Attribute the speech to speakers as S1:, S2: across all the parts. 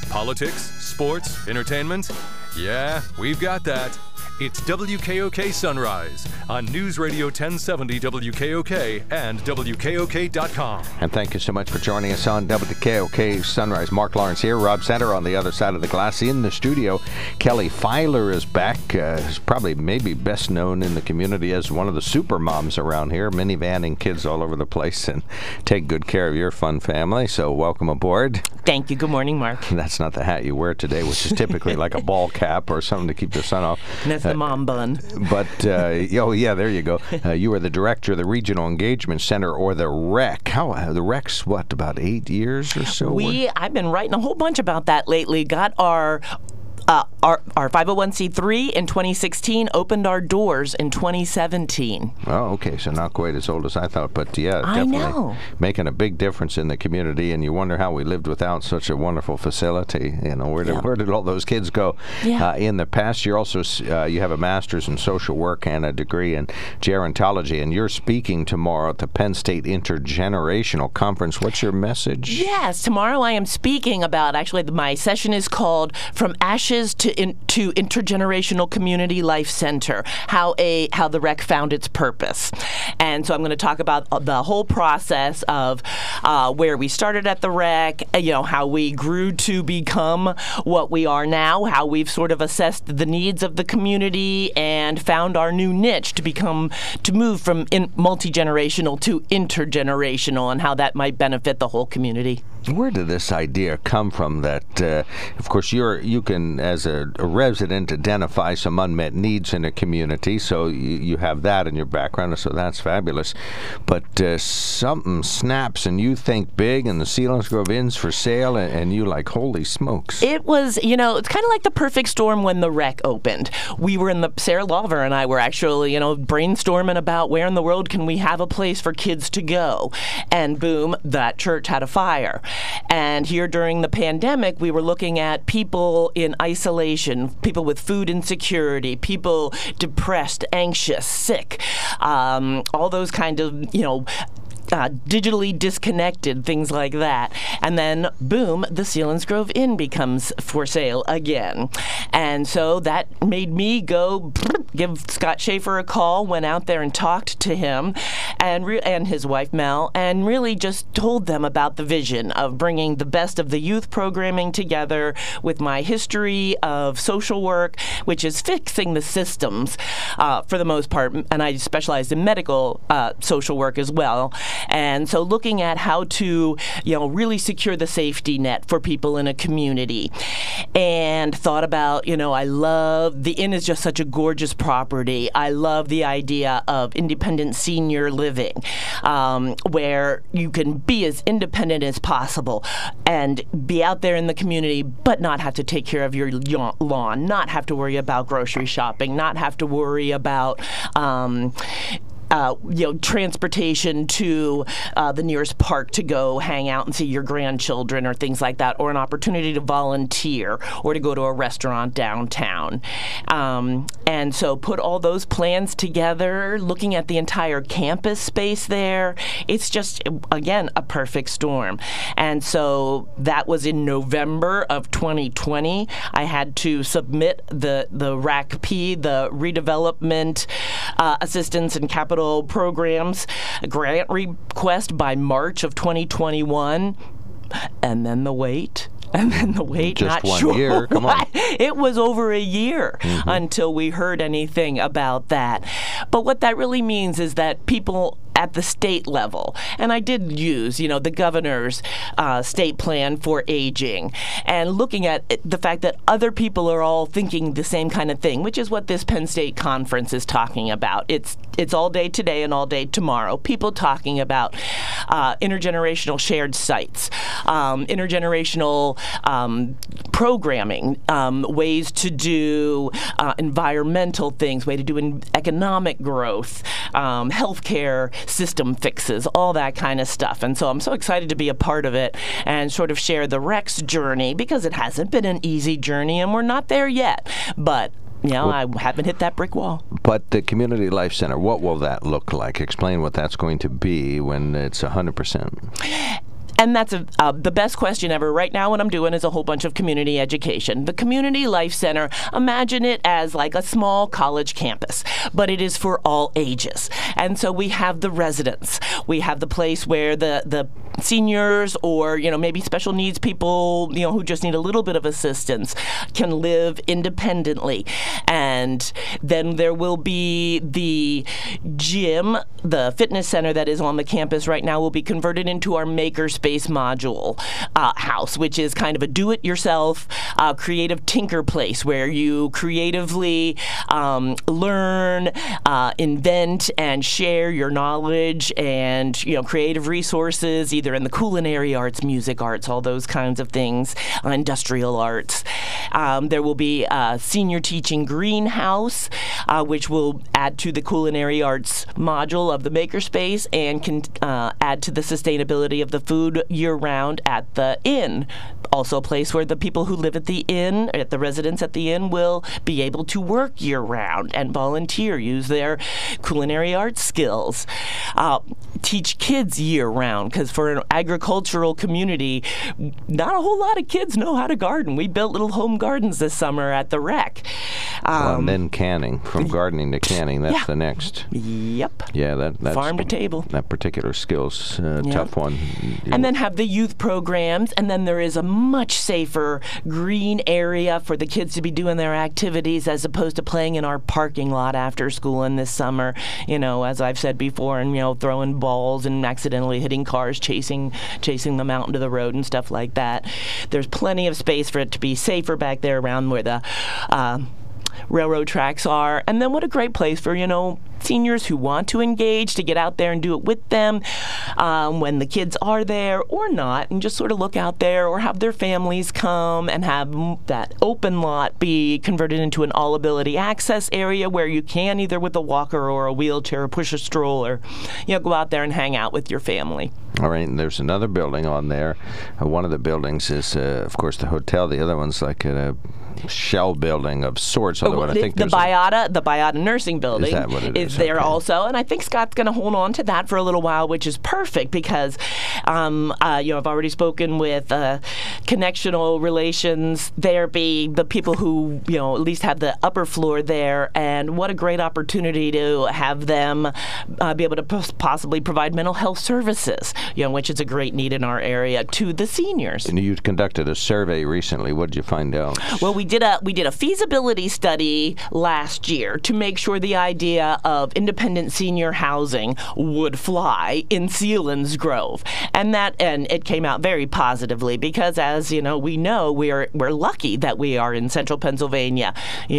S1: Politics, sports, entertainment? Yeah, we've got that. It's WKOK Sunrise on News Radio 1070 WKOK and WKOK.com.
S2: And thank you so much for joining us on WKOK Sunrise. Mark Lawrence here, Rob Center on the other side of the glass. In the studio, Kelly Filer is back. Is probably maybe best known in the community as one of the super moms around here, minivanning kids all over the place and take good care of your fun family. So welcome aboard.
S3: Thank you. Good morning, Mark.
S2: That's not the hat you wear today, which is typically like a ball cap or something to keep the sun off.
S3: That's the mom bun.
S2: But, oh, yeah, there you go. You are the director of the Regional Engagement Center, or the REC. The REC's, what, about 8 years or so?
S3: I've been writing a whole bunch about that lately. Got our 501c3 in 2016, opened our doors in 2017.
S2: Oh, okay, so not quite as old as I thought, but yeah, definitely making a big difference in the community, and you wonder how we lived without such a wonderful facility. You know, where did all those kids go in the past? You're also, you have a master's in social work and a degree in gerontology, and you're speaking tomorrow at the Penn State Intergenerational Conference. What's your message?
S3: Yes, tomorrow I am speaking about, actually, my session is called From Ashes to Intergenerational Community Life Center, how the REC found its purpose. And so I'm going to talk about the whole process of where we started at the REC, how we grew to become what we are now, how we've sort of assessed the needs of the community and found our new niche to move from multi-generational to intergenerational, and how that might benefit the whole community.
S2: Where did this idea come from that, of course, you can, as a resident, identify some unmet needs in a community, so you have that in your background, so that's fabulous. But something snaps and you think big, and the Selinsgrove Inn's for sale, and you like, holy smokes.
S3: It was, it's kind of like the perfect storm when the REC opened. We were Sarah Lawver and I were actually, brainstorming about where in the world can we have a place for kids to go. And boom, that church had a fire. And here during the pandemic, we were looking at people in isolation, people with food insecurity, people depressed, anxious, sick, all those kind of, digitally disconnected, things like that. And then, boom, the Selinsgrove Inn becomes for sale again. And so that made me go give Scott Schaefer a call, went out there and talked to him and his wife, Mel, and really just told them about the vision of bringing the best of the youth programming together with my history of social work, which is fixing the systems for the most part. And I specialized in medical social work as well. And so looking at how to, really secure the safety net for people in a community. And thought about, I love, the Inn is just such a gorgeous property. I love the idea of independent senior living, where you can be as independent as possible and be out there in the community, but not have to take care of your lawn, not have to worry about grocery shopping, not have to worry about transportation to the nearest park to go hang out and see your grandchildren or things like that, or an opportunity to volunteer or to go to a restaurant downtown. And so put all those plans together, looking at the entire campus space there. It's just, again, a perfect storm. And so that was in November of 2020. I had to submit the RACP, the Redevelopment Assistance and Capital Programs grant request, by March of 2021, and then the wait. And then the wait,
S2: just
S3: not
S2: 1
S3: sure
S2: year. Come on.
S3: It was over a year until we heard anything about that. But what that really means is that people at the state level, and I did use, the governor's state plan for aging, and looking at the fact that other people are all thinking the same kind of thing, which is what this Penn State conference is talking about. It's all day today and all day tomorrow. People talking about intergenerational shared sites, intergenerational programming, ways to do environmental things, way to do economic growth, healthcare system fixes, all that kind of stuff. And so I'm so excited to be a part of it and sort of share the REC's journey, because it hasn't been an easy journey and we're not there yet. But I haven't hit that brick wall.
S2: But the Community Life Center, what will that look like? Explain what that's going to be when it's 100%.
S3: And that's the best question ever. Right now what I'm doing is a whole bunch of community education. The Community Life Center, imagine it as like a small college campus, but it is for all ages. And so we have the residents. We have the place where the seniors or, maybe special needs people, who just need a little bit of assistance can live independently. And then there will be the gym, the fitness center that is on the campus right now will be converted into our Makerspace module house, which is kind of a do-it-yourself creative tinker place where you creatively learn, invent, and share your knowledge and creative resources, either in the culinary arts, music arts, all those kinds of things, industrial arts. There will be a senior teaching greenhouse, which will add to the culinary arts module of the Makerspace and can add to the sustainability of the food year-round at the inn. Also a place where the people who live at the inn, the residents at the inn, will be able to work year-round and volunteer, use their culinary arts skills. Teach kids year-round, because for an agricultural community, not a whole lot of kids know how to garden. We built little home gardens this summer at the rec.
S2: And then canning, from gardening to canning, that's the next.
S3: Yep.
S2: Yeah, that's
S3: farm to table.
S2: That particular skill's tough one.
S3: And then have the youth programs, and then there is a much safer green area for the kids to be doing their activities as opposed to playing in our parking lot after school in this summer, as I've said before, and throwing balls and accidentally hitting cars, chasing them out into the road and stuff like that. There's plenty of space for it to be safer back there around where the railroad tracks are. And then what a great place for, seniors who want to engage, to get out there and do it with them when the kids are there or not, and just sort of look out there or have their families come and have that open lot be converted into an all-ability access area where you can, either with a walker or a wheelchair or push a stroller, go out there and hang out with your family.
S2: All right, and there's another building on there. One of the buildings is, of course, the hotel. The other one's like a shell building of sorts.
S3: I think the Biata Nursing Building
S2: is that what it is?
S3: There also, and I think Scott's going to hold on to that for a little while, which is perfect because, I've already spoken with Connectional Relations Therapy, the people who, at least have the upper floor there, and what a great opportunity to have them be able to possibly provide mental health services, which is a great need in our area, to the seniors.
S2: And you conducted a survey recently. What did you find out?
S3: Well, we did a feasibility study last year to make sure the idea of independent senior housing would fly in Selinsgrove, and it came out very positively because, as we know, we're lucky that we are in central Pennsylvania,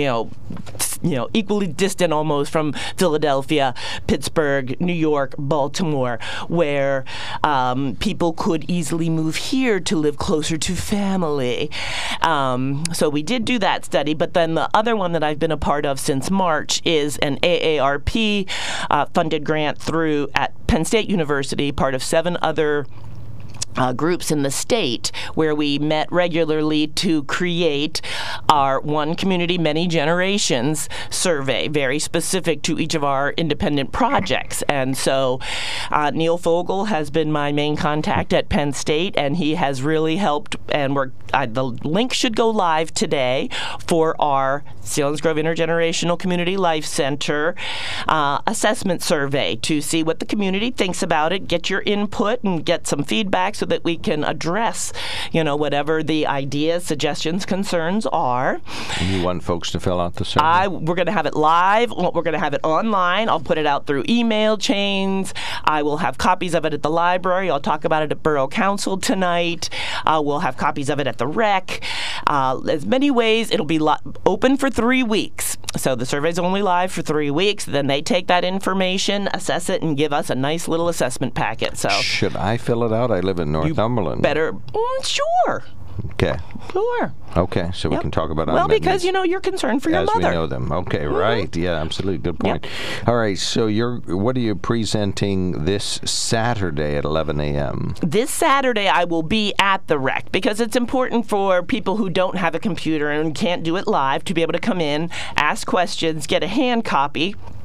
S3: equally distant almost from Philadelphia, Pittsburgh, New York, Baltimore, where people could easily move here to live closer to family. So we did do that study, but then the other one that I've been a part of since March is an AARP funded grant at Penn State University, part of 7 other groups in the state, where we met regularly to create our One Community, Many Generations survey, very specific to each of our independent projects. And so Neil Fogel has been my main contact at Penn State, and he has really helped, and the link should go live today for our Selinsgrove Intergenerational Community Life Center assessment survey to see what the community thinks about it, get your input, and get some feedback so that we can address, whatever the ideas, suggestions, concerns are.
S2: And you want folks to fill out the survey?
S3: We're going to have it live. We're going to have it online. I'll put it out through email chains. I will have copies of it at the library. I'll talk about it at Borough Council tonight. We'll have copies of it at the rec. As many ways. It'll be open for 3 weeks. So the survey's only live for 3 weeks. Then they take that information, assess it, and give us a nice little assessment packet. So
S2: should I fill it out? I live in Northumberland.
S3: Better. Sure.
S2: Okay.
S3: Sure.
S2: Okay, so we can talk about
S3: well, because you're concerned for your mother.
S2: As we know them. Okay, right. Yeah, absolutely. Good point. Yep. All right, so what are you presenting this Saturday at 11 a.m.? This
S3: Saturday I will be at the rec because it's important for people who don't have a computer and can't do it live to be able to come in, ask questions, get a hand copy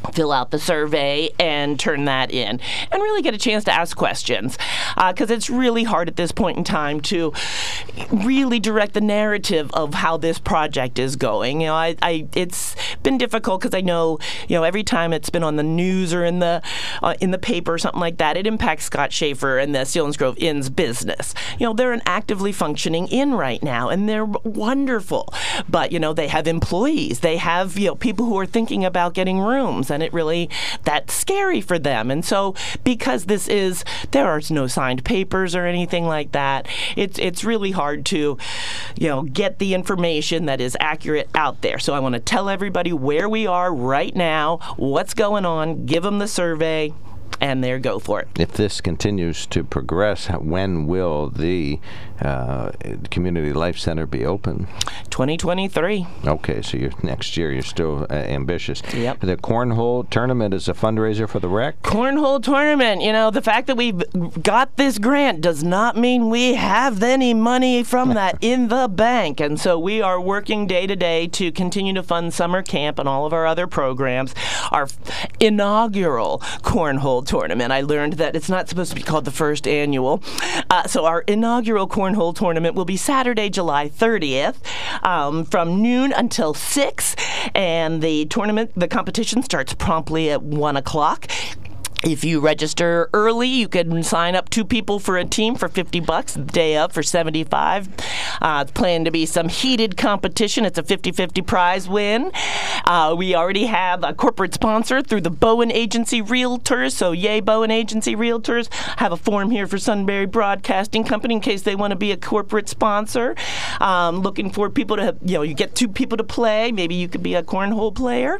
S3: fill out the survey and turn that in and really get a chance to ask questions, because it's really hard at this point in time to really direct the narrative of how this project is going. It's been difficult because I know, every time it's been on the news or in the paper or something like that, it impacts Scott Schaefer and the Selinsgrove Inn's business. They're an actively functioning inn right now, and they're wonderful. But, they have employees. They have, people who are thinking about getting rooms, and that's scary for them. And so because there are no signed papers or anything like that, it's really hard to, get the information that is accurate out there. So I want to tell everybody where we are right now, what's going on, give them the survey, and there, go for it.
S2: If this continues to progress, when will the Community Life Center be open?
S3: 2023.
S2: Okay, so next year you're still ambitious.
S3: Yep.
S2: The Cornhole Tournament is a fundraiser for the rec?
S3: Cornhole Tournament. The fact that we've got this grant does not mean we have any money from that in the bank. And so we are working day to day to continue to fund summer camp and all of our other programs. Our inaugural Cornhole Tournament. I learned that it's not supposed to be called the first annual. So our inaugural Cornhole Tournament will be Saturday, July 30th, from noon until 6. And the competition starts promptly at 1 o'clock. If you register early, you can sign up 2 people for a team for $50, the day of for $75. It's planned to be some heated competition. It's a 50-50 prize win. We already have a corporate sponsor through the Bowen Agency Realtors. So yay, Bowen Agency Realtors. I have a form here for Sunbury Broadcasting Company in case they want to be a corporate sponsor. Looking for people to, you get 2 people to play. Maybe you could be a cornhole player.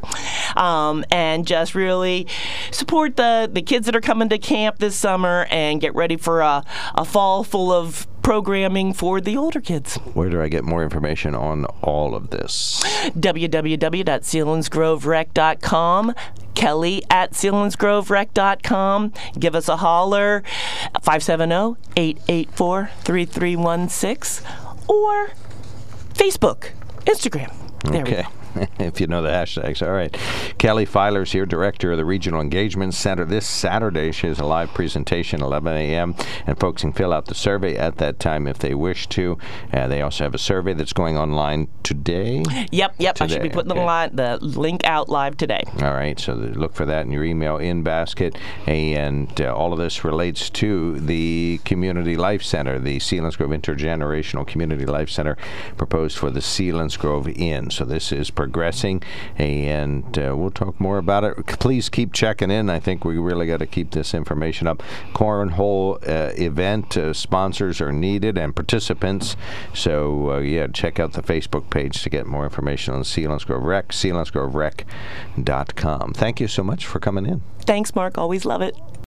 S3: And just really support the kids that are coming to camp this summer and get ready for a fall full of programming for the older kids.
S2: Where do I get more information on all of this?
S3: www.selinsgroverec.com. Kelly@selinsgroverec.com. Give us a holler, 570-884-3316, or Facebook, Instagram. There we go.
S2: If you know the hashtags. All right. Kelly Filer's here, Director of the Regional Engagement Center. This Saturday, she has a live presentation, 11 a.m., and folks can fill out the survey at that time if they wish to. They also have a survey that's going online today.
S3: Yep. Today. I should be putting the link out live today.
S2: All right. So look for that in your email in basket. And all of this relates to the Community Life Center, the Selinsgrove Intergenerational Community Life Center proposed for the Selinsgrove Inn. So this is progressing, and we'll talk more about it. Please keep checking in. I think we really got to keep this information up. Cornhole event sponsors are needed and participants. So check out the Facebook page to get more information on Selinsgrove Rec, selinsgroverec.com. Thank you so much for coming in.
S3: Thanks, Mark. Always love it.